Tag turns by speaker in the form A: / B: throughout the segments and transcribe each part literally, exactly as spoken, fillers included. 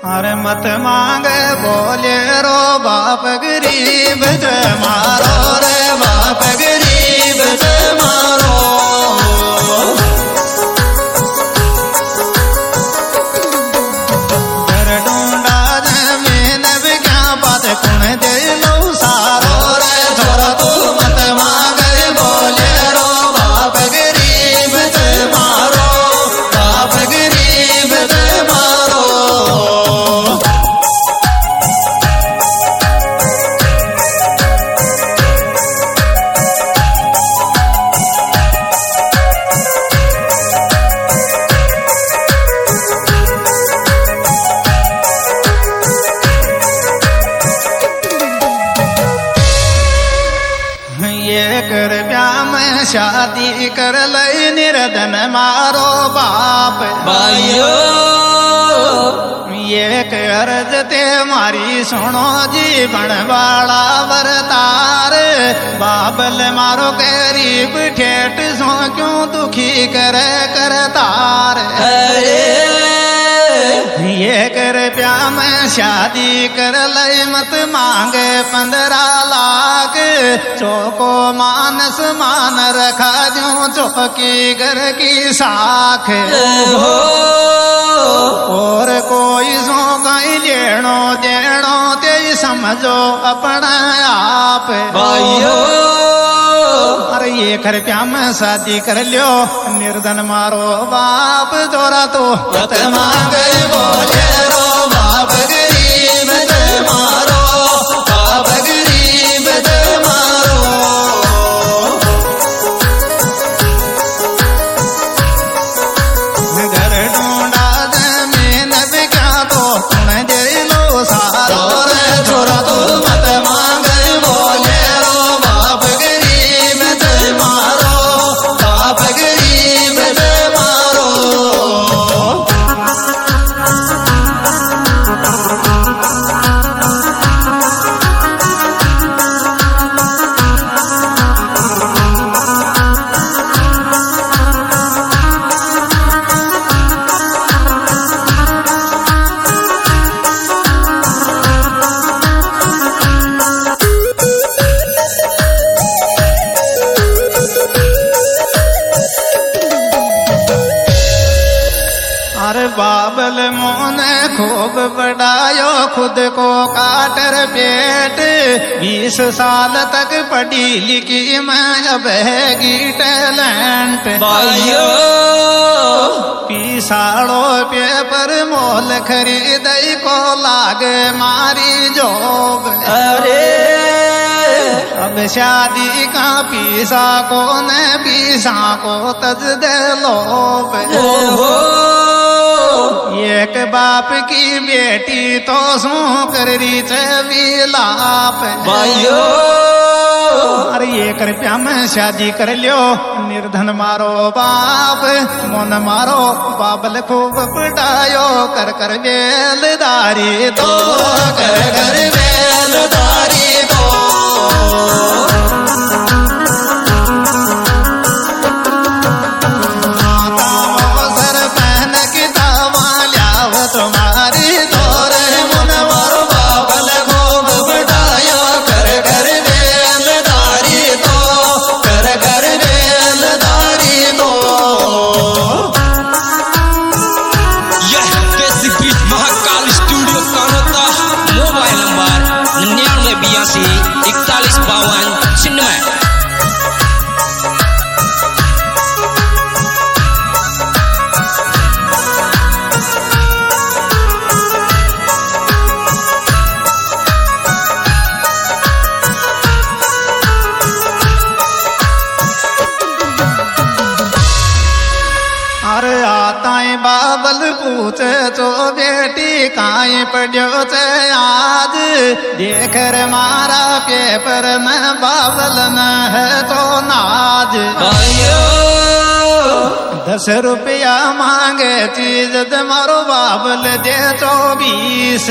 A: अरे मत मांग बोले रो बाप गरीब से मारो रे बाप गरीब से मारो। घर ढूंढा जमीन विज्ञापन कुण दे लो सारो रे छोरा तू मत मांग बोले रो बाप गरीब से मारो बाप गरीब से मारो। कर ब्याह में शादी कर लई निर्धन मारो बाप
B: भाइयों।
A: ये अर्ज ते मारी सुनो जीवन वाला वरतार। बाबल मारो गरीब ठेठ सो क्यों दुखी करे करतार। ये कर ब्याह में शादी कर लई मत मांगे पंद्रह लाख। चौको मानस मान रखा जो चौकी घर की साख। और कोई सो कहीं लेनो देनो ते समझो अपना आप
B: भाइयों।
A: अरे ये कर प्या में शादी कर लियो निर्धन मारो बाप जोरा तो मत मांगे बोले रो बाप गरीब से मारो बाप गरीब से मारो। घर ढूंढा जमीन विज्ञापो कुण दे लो सारो रे छोरा तू मत मांगे बोले रो बाप गरीब से मारो बाप गरीब से मारो। अरे बाबल मोने खूब बढ़ायो खुद को काटर पेट। बीस साल तक पढ़ी लिखी मैं अब हैगी टैलेंट
B: भाइयों।
A: पिसाड़ो पेपर मोल खरीद को लागे मारी जोब।
B: अरे
A: अब शादी का पीसा को न पीसा को तज दे लोब। एक बाप की बेटी तो सू कर री विलाप
B: भाइयों।
A: अरे ये कर प्या में शादी कर लियो निर्धन मारो बाप मोन मारो बाबल खूब पटायो कर कर बेलदारी तो कर कर बेलदारी तो। तुम्हारी तोरे मन मारो बाबल खूब बढ़ायो कर कर बेलदारी तो कर कर बेलदारी तो।
B: यह basic beat Mahakal studio Kanota. Mobile number निन्यानवे बयासी इकतालीस बावन छिन्नवे।
A: अरे आताई बाबल पूछे तो बेटी काई पढ़्यो चे आज। देख रे मारा पेपर में बाबल न है तो नाज। दस रुपया मांगे चीज दे मारो बाबल दे चौबीस।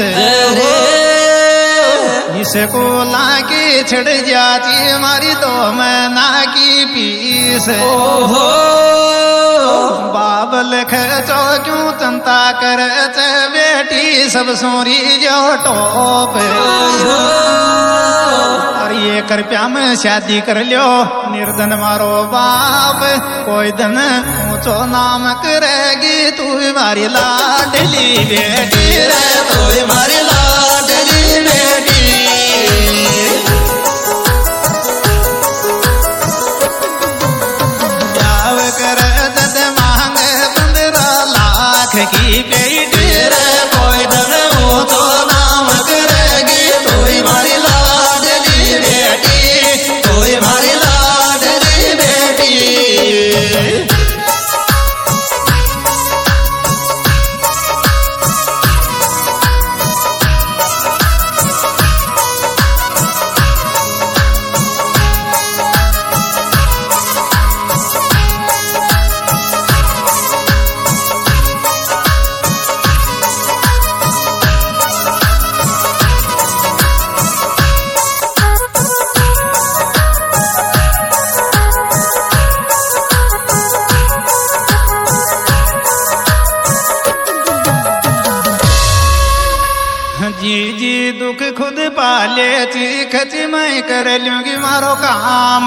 A: इसको लाके छिड़ जाती मारी दो महीना की पीस। बाबल खचो क्यों चिंता करे बेटी सब सोरी जो टोप। और ये कृपया में शादी कर लियो निर्धन मारो बाप, कोई दिन ऊंचो नाम करेगी तू हमारी लाडली बेटी रे, तू हमारी लाडली बेटी। ब्याह कर जद मांगे पंद्रह लाख की बेटी रे, कोई दिन ऊंचो नाम करेगी तू हमारी लाडली बेटी, तू हमारी लाडली बेटी। जी जी दुख खुद पाले चीख मैं कर लूंगी मारो काम।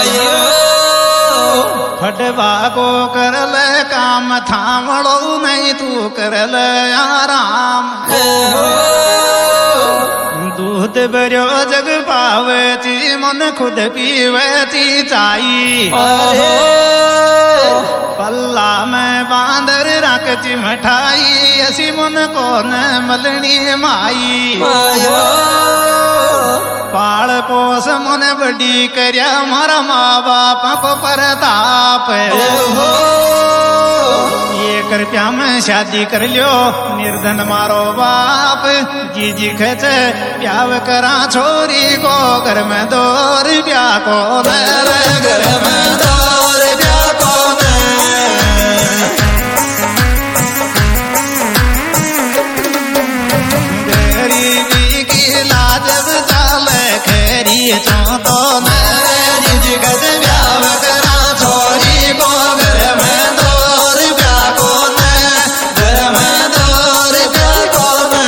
A: फटवा को कर ले काम थामड़ो नहीं तू कर ले आराम। दूध भरो जग पावे ची मन खुद पीवे ची चाई। पल्ला में बांदर रख ची मिठाई ऐसी मन को न मलनी माई। पाल पोस मन बड़ी करया मारा माँ बाप को परताप। ये कृपया में शादी कर लियो निर्धन मारो बाप, जी जी खच ब्याह करा छोरी को घर में दो रुपया को घर में दो रुपया को। गरीबी की लाजब चाले खैरी चो तो जी गज ब्याह करा छोरी को घर में दो रुपया को घर में दो रुपया को।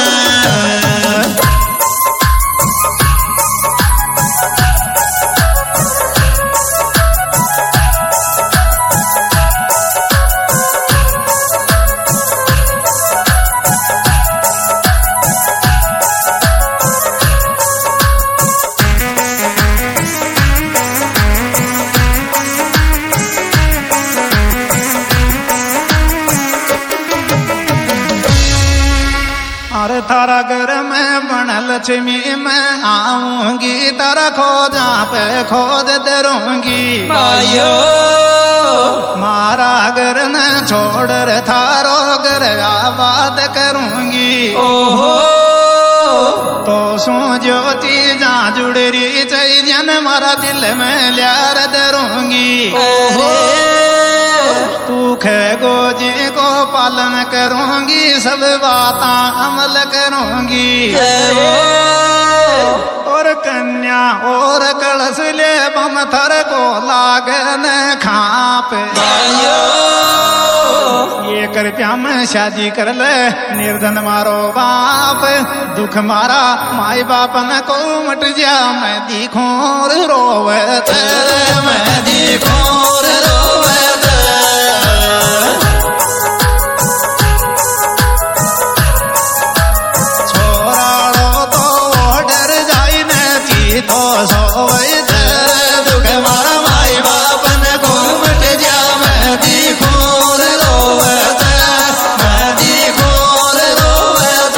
A: और थारा घर में बन लक्ष्मी मैं आऊंगी, तारा खोजा पे खोद दरूंगी। मारा घर न छोड़ रे थारो घर आबाद करूंगी। तो सो ज्योति जा जुड़ रही चाहिए मारा दिल में ल्यार दरूंगी। तू खेगो जी को पालन करूंगी, सब बाता अमल करूंगी। और कन्या और कलश ले बम थर को लागन खाप। ये कृपया में शादी कर ले निर्धन मारो बाप, दुख मारा माई बाप न को मट जा। मैं दिखोर रोवत मैं दिखोर रोवत। छोराड़ो तो डर जाई न ची तो सोई दुख मारा माई बाप न को मट जा। मैं दिखोर रोवत मैं दिखोर रोवत।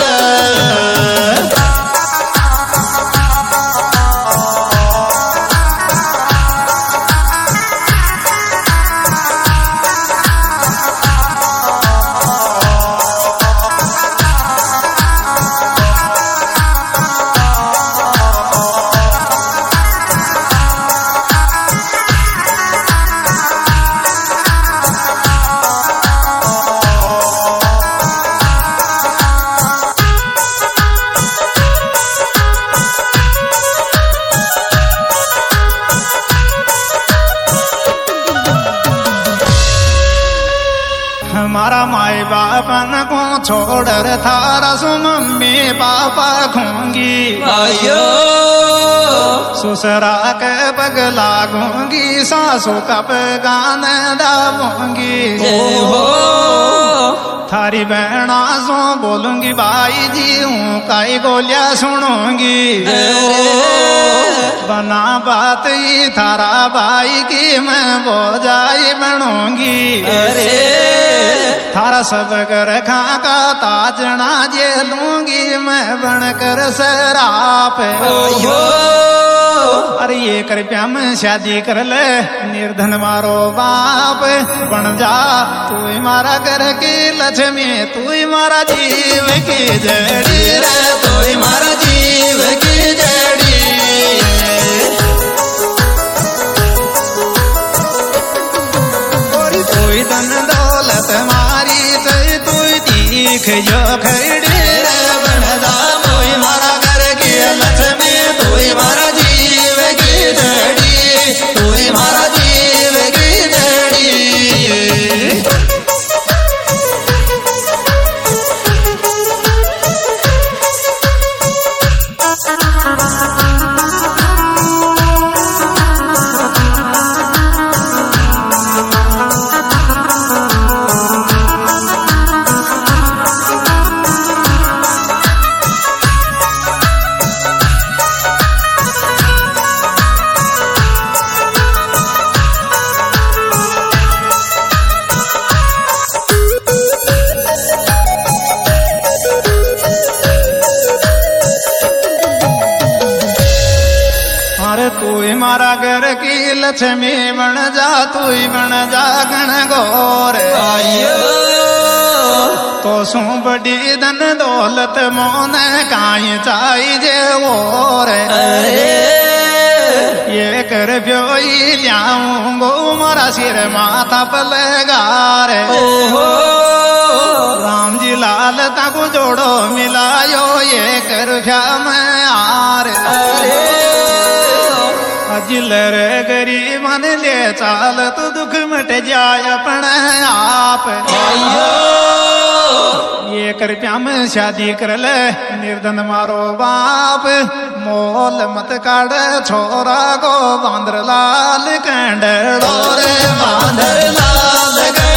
A: ऑर्डर थारा सु मम्मी पापा खूंगी
B: आयो
A: ससुरा के पग लागूंगी सासू का गान दाबूंगी
B: हो
A: थारी बहना सो बोलूंगी भाई जी हूँ काई गोलियां सुनूंगी बना बात ही थारा भाई की मैं बोझाई बनूंगी
B: अरे
A: थारा सब कर खा का ताजना जे लूंगी मैं बनकर सराप
B: आयो
A: अरे ये कर प्या में शादी कर ले निर्धन मारो बाप बन जा तू ही मारा घर की लक्ष्मी तू ही मारा जीव की जड़ी रे तू ही मारा जीव की जड़ी और तू ही धन दौलत मारी से तू ही दीख जो खड़ी रे बन जा तू ही मारा घर की लक्ष्मी तू ही मारा जीव की जड़ी तू ही मारा जीव की जड़ी तू ही मारा घर की लक्ष्मी बन जा तू ही बन जा गण गौर
B: आयो
A: तो सू बड़ी धन दौलत मोन काई चाहिए और
B: अरे
A: ये कर ब्योई लियाऊंगो मारा सिर माथा पलगार
B: ओहो
A: राम जी लाल ताको जोड़ो मिलायो ये कर श्याम आर
B: अरे
A: अजिलर गरीबन ले चाल तो दुख मिट जाय अपन आप
B: आयो
A: ये कर प्या में शादी कर ले निर्धन मारो बाप मोल मत काढ़ छोरा को बांदर लाल कंडड़ो रे बांदर लाल